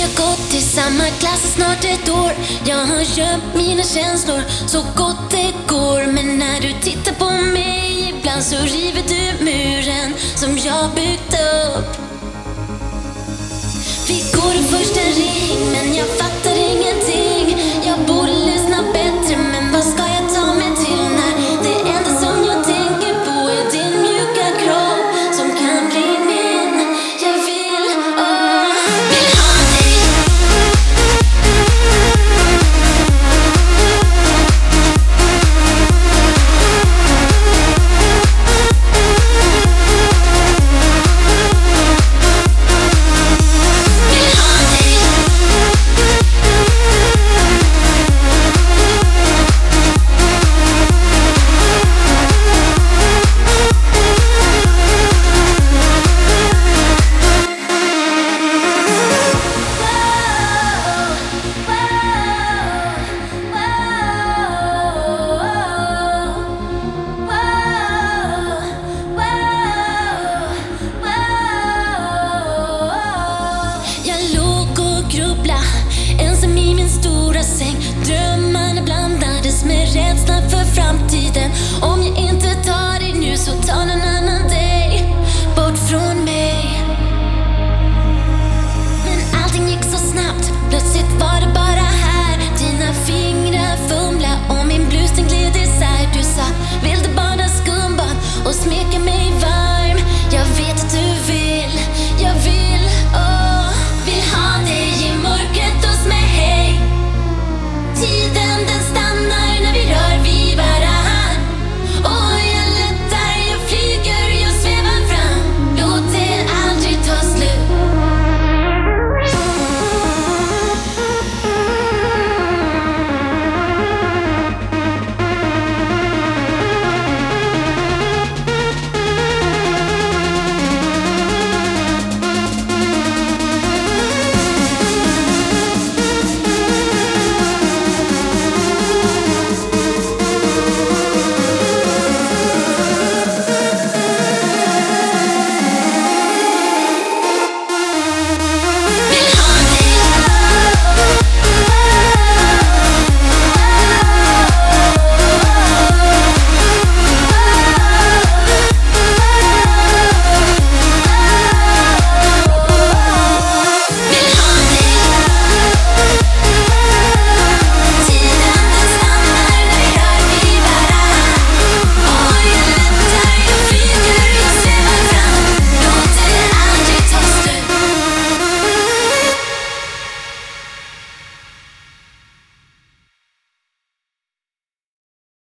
har gått i samma klass i snart ett år. Jag har köpt mina känslor så gott det går. Men när du tittar på mig ibland så river du muren som jag byggt upp.